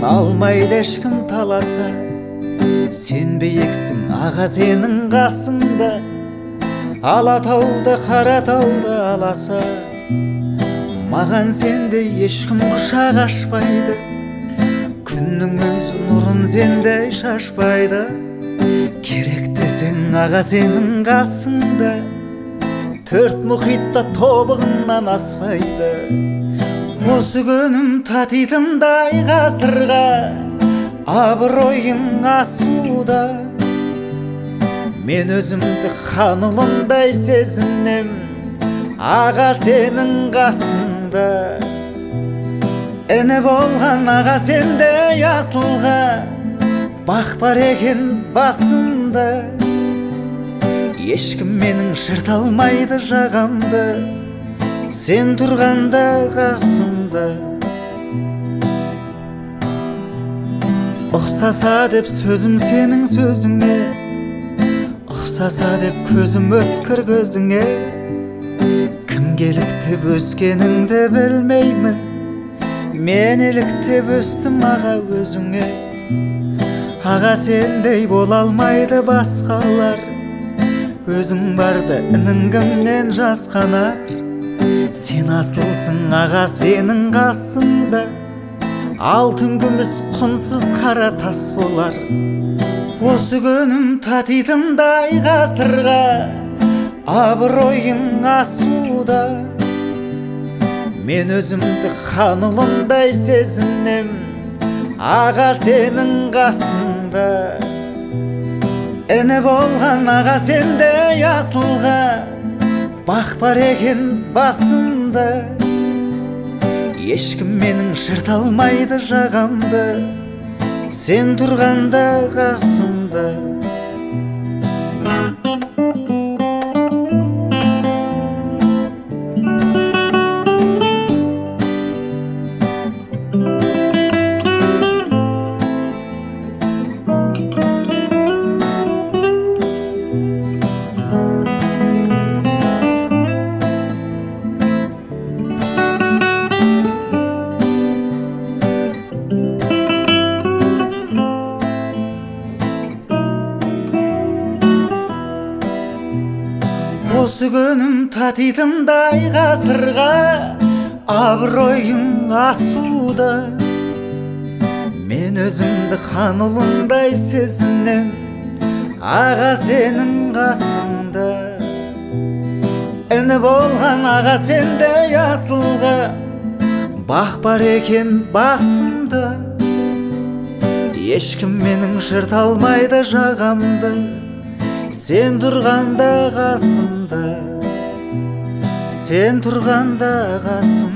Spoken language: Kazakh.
алмайды ешкім таласа. Сен биіксің, аға сенің қасыңда, Алатауды, Қаратауды аласа. Маған сенде ешкім құшақ ашпайды, күннің өзі нұрын сендей шашпайды. Керек десең аға сенің қасыңда, төрт мұхитта тобығынан аспайды. Осы күнім татитындай ғасырға, абыройың асуда. Мен өзімді хан ұлындай сезінем, аға сенің қасыңда. Іні болған аға сендей асылға, бақ бар екен басымда. Ешкім менің жырта алмайды жағамды, сен тұрғанда қасымда. Ұқсаса деп сөзім сенің сөзіңе, ұқсаса деп көзім өткір көзіңе. Кім еліктеп өскеніңді білмеймін, мен еліктеп өстім аға өзіңе. Аға сендей бола алмайды басқалар, өзің барда інің кімнен жасқанар. Сен асылсың аға сенің қасыңда, алтын күміс құнсыз қара тас болар. Осы күнім татитындай ғасырға, абыройың асуда. Мен өзімді хан ұлындай сезінем, аға сенің қасыңда. Іні болған аға сендей асылға, бақ бар екен басымда. Ешкім менің жырта алмайды жағамды, сен тұрғанда қасымда. Осы күнім татитындай ғасырға, абыройың асуда. Мен өзімді хан ұлындай сезінем, аға сенің қасыңда. Іні болған аға сендей асылға, бақ бар екен басымда. Ешкім менің жырта алмайды жағамды, сен тұрғанда қасымда, сен тұрғанда қасымда.